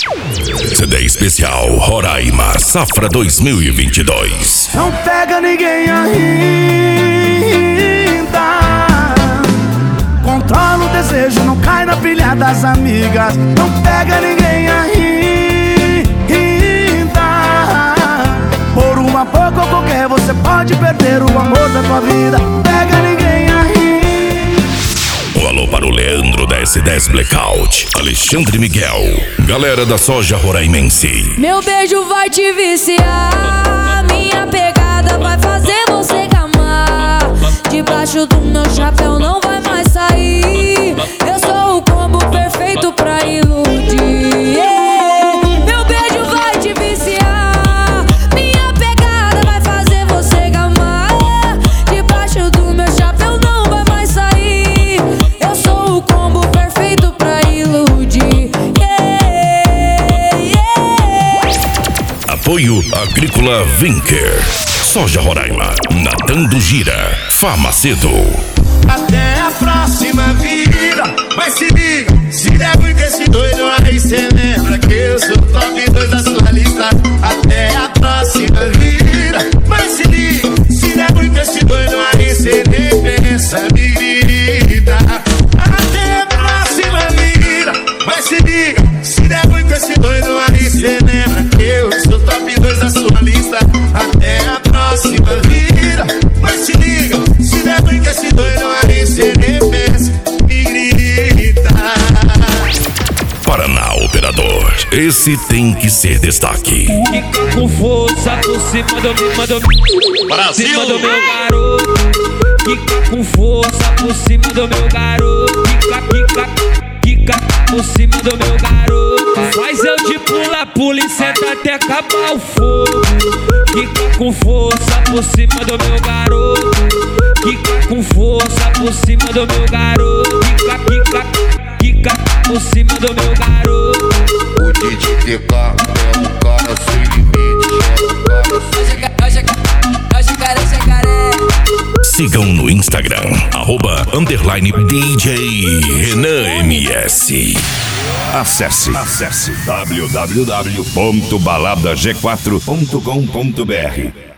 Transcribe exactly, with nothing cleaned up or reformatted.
C D especial Roraima Safra dois mil e vinte e dois. Não pega ninguém ainda. Controla o desejo, não cai na pilha das amigas. Não pega ninguém ainda. Por uma pouco ou qualquer você pode perder o amor da tua vida. Pega ninguém ainda. Um alô para o Leandro da S dez Blackout, Alexandre Miguel, galera da soja roraimense. Meu beijo vai te viciar, minha pegada vai fazer você gamar. Debaixo do meu chapéu não vai mais sair. Eu sou o combo perfeito pra iludir. Yeah. Meu beijo vai te viciar, minha pegada vai fazer você gamar. Debaixo do meu chapéu não vai mais sair. Eu sou o combo perfeito pra iludir. Yeah, yeah. Apoio Agrícola Vinker, Soja Roraima, Nadando Gira, Farmacedo. Até a próxima vida, mas se liga, se der muito esse doido aí cê lembra que eu sou top dois da sua lista. Até a próxima vida, mas se liga, se der muito esse doido aí cê nem pensa, me grita. Até a próxima vida, mas se liga, se der muito esse doido aí cê lembra que eu sou top dois da sua lista. Até a próxima vida, mas se liga, se der muito esse doido aí cê nem pensa, me grita. Paraná Operador, esse tem que ser destaque. Fica com força por cima do meu, do Brasil. cima do meu garoto. Fica com força por cima do meu garoto. Fica, fica, fica por cima do meu garoto. Faz eu de pula, pula e senta até acabar o fogo. Fica com força por cima do meu garoto. Fica com força por cima do meu garoto. Fica, fica, fica por cima do meu garoto. O D J T K é um cara sem limite, é um cara sem Sigam no Instagram, arroba, underline D J Renan M S. Acesse, acesse w w w ponto balada g quatro ponto com ponto b r.